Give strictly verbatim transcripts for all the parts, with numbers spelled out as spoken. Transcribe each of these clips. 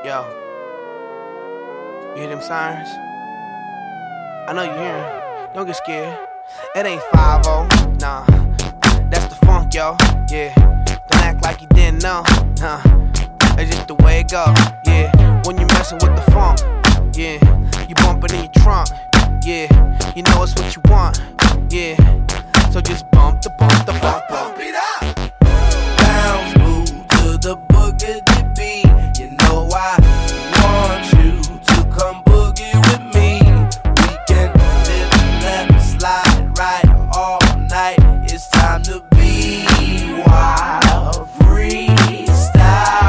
Yo, you hear them sirens? I know you hear them. Don't get scared. It ain't five oh, nah. That's the funk, yo. Yeah. Don't act like you didn't know. Nah. It's just the way it go. Yeah. When you messin' with the funk, yeah. You bumpin' in your trunk, yeah. You know it's what you want, yeah. So just bump the bump the bump, bump it up. Bounce, move to the boogie beat. You know I want you to come boogie with me. We can live, left, slide, right all night. It's time to be wild, freestyle.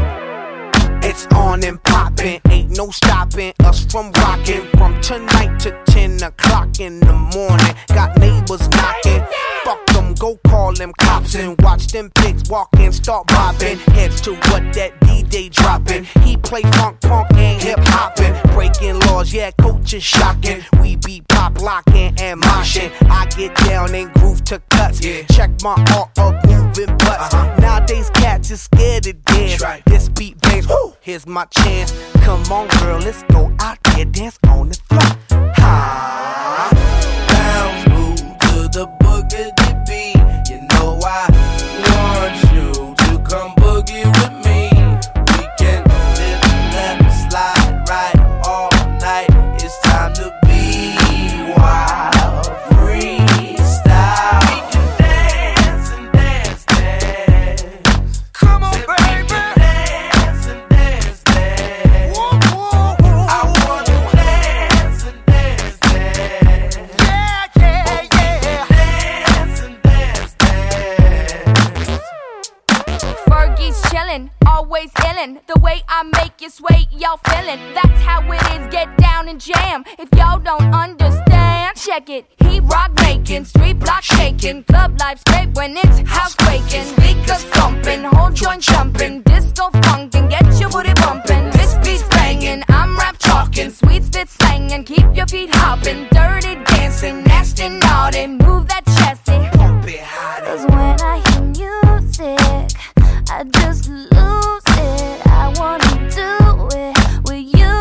It's on and poppin', ain't no stopping us from rockin'. From tonight to ten o'clock in the morning. Got neighbors knocking. Fuck them, go call them cops and watch them pigs walk in, start bobbing. Heads to what that D J dropping. He play funk, punk, and hip hopping. Breaking laws, yeah, coach is shocking. We be pop locking and moshing. I get down and groove to cuts. Yeah. Check my art of moving butts. Uh-huh. Nowadays cats is scared to dance. Right. This beat bangs, whoo, here's my chance. Come on, girl, let's go out there, dance on the floor. Ha! Bounce, move to the boogie beat. You know I want you to come boogie with me. We can live, left, slide, right all night. It's time to be wild, freestyle. We can dance and dance, dance. Come on, We baby. can dance and dance, dance. Woo, woo, woo. I wanna dance and dance, dance. Yeah, yeah, yeah. Dance and dance, dance. Fergie's chillin', always illin'. The way I make you sway, y'all feelin'. That's how it is, get down and jam. If y'all don't understand, check it. He rock making, street block shaking, club life scrape when it's house quaking. Speakers thumping, whole joint jumping, disco funkin', get your booty bumpin'. This beat's bangin', I'm rap talking, sweet spit slangin', keep your feet hoppin', dirty dancing, nasty naughty, move that chesty. Pump it high. Cause when I hear music, I just lose it. I wanna do it with you.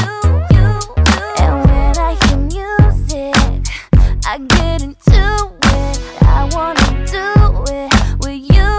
And when I hear music, I get into it. I wanna do it with you.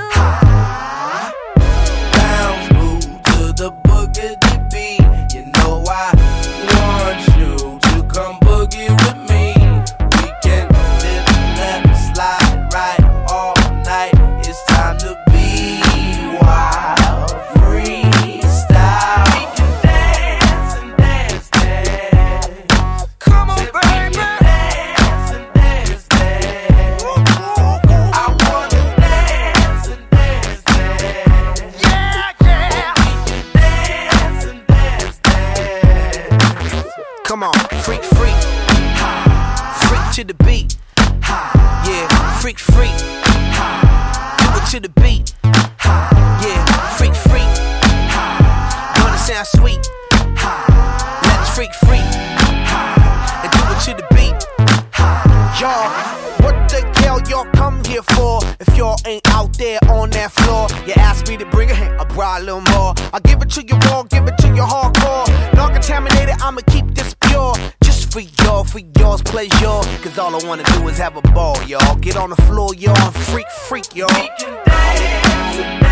Bounce, move to the boogie beat. You know I want you to come boogie with me. We can live, left, slide, right all night. It's time to be wild, freestyle. We can dance and dance, dance. Come on, We baby. can dance and dance, dance. I wanna dance and dance, dance. Yeah, yeah. Dance and dance, dance. Come on, freak, freak. Freak to the beat. Yeah, freak, freak. Do it to the beat. Yeah, freak, freak. Wanna sound sweet? Let's freak, freak. And do it to the beat. Y'all, what the hell y'all come here for? If y'all ain't out there on that floor, you ask me to bring it, I brought a little more. I give it to you raw, give it to you hardcore. Non-contaminated, I'ma keep this pure. Just for y'all, for y'all's pleasure. Cause all I wanna do is have a ball, y'all. Get on the floor, y'all, and freak, freak, y'all. We can dance and dance.